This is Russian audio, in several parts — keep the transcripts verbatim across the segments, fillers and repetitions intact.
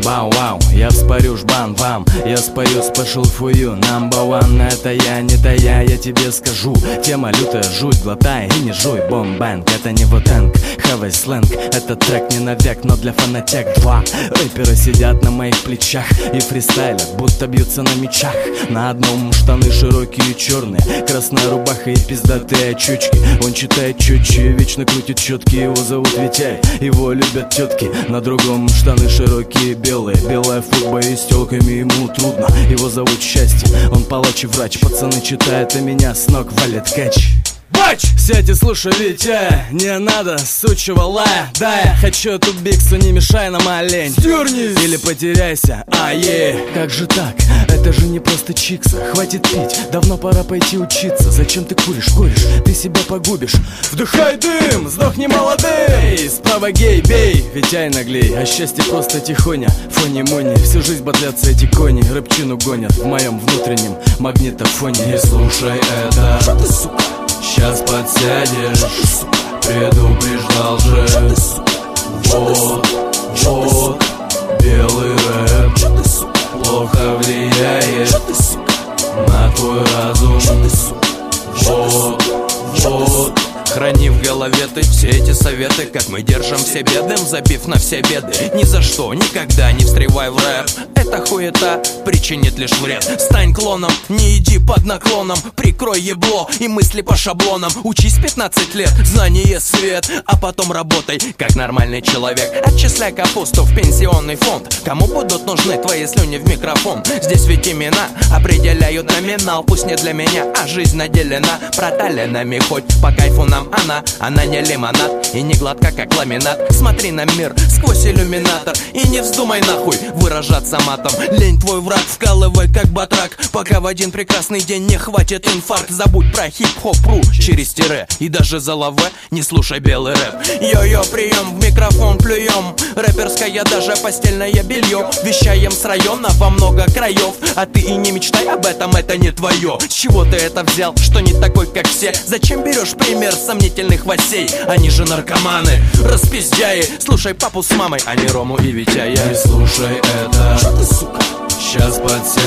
Бау-вау, я вспорю жбан вам. Я спою special for you, number one. Это я, не тая, я тебе скажу. Тема лютая, жуть, глотай и не жуй. Бомбэнг, это не вотэнг, хавай сленг. Этот трек не навек, но для фанатек. Два рэпера сидят на моих плечах и фристайлят, будто бьются на мечах. На одном штаны широкие и черные, красная рубаха и пиздатые очечки. Он читает чётче, вечно крутит четки. Его зовут Витяй, его любят тетки. На другом штаны широкие белые, белая футба и с телками ему трудно. Его зовут Счастье, он палач и врач. Пацаны читают, а меня с ног валит кэч. Бач! Сядь и слушай, Витя, не надо сучьего лая. Да, я хочу эту биксу, не мешай нам, олень. Сдернись! Или потеряйся, ае. Как же так? Это же не просто чикса. Хватит пить, давно пора пойти учиться. Зачем ты куришь, куришь? Ты себя погубишь. Вдыхай дым, сдохни молодым. Справа гей, бей, Витяй наглей. А счастье просто тихоня, фони-мони. Всю жизнь ботлятся эти кони, рыбчину гонят в моем внутреннем магнитофоне. Не слушай это, что ты, сука? Сейчас подсядешь, предупреждал же. Вот, вот, белый рэп плохо влияет на твой разум. Вот, вот. Храни в голове ты все эти советы, как мы держим все бедным, забив на все беды. Ни за что, никогда не встревай в рэп. Эта хуета причинит лишь вред. Стань клоном, не иди под наклоном. Прикрой ебло и мысли по шаблонам. Учись пятнадцать лет, знание свет. А потом работай, как нормальный человек. Отчисляй капусту в пенсионный фонд. Кому будут нужны твои слюни в микрофон? Здесь ведь имена определяют номинал. Пусть не для меня, а жизнь наделена проталинами. Хоть по кайфу нам она, она не лимонад и не гладка, как ламинат. Смотри на мир сквозь иллюминатор и не вздумай нахуй выражаться матом. Лень твой враг, вкалывай как батрак, пока в один прекрасный день не хватит инфаркт. Забудь про хип-хоп, пру через тире и даже за лаве не слушай белый рэп. Йо-йо, прием, в микрофон плюем. Рэперское даже постельное белье. Вещаем с района во много краев, а ты и не мечтай об этом, это не твое. С чего ты это взял, что не такой как все? Зачем берешь пример сомнительных васей? Они же наркоманы, распиздяи. Слушай папу с мамой, а не Рому и Витяя. Не слушай это, что ты, сука? Сейчас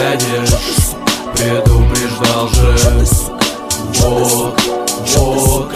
подсядешь, предупреждал же. Вот, вот,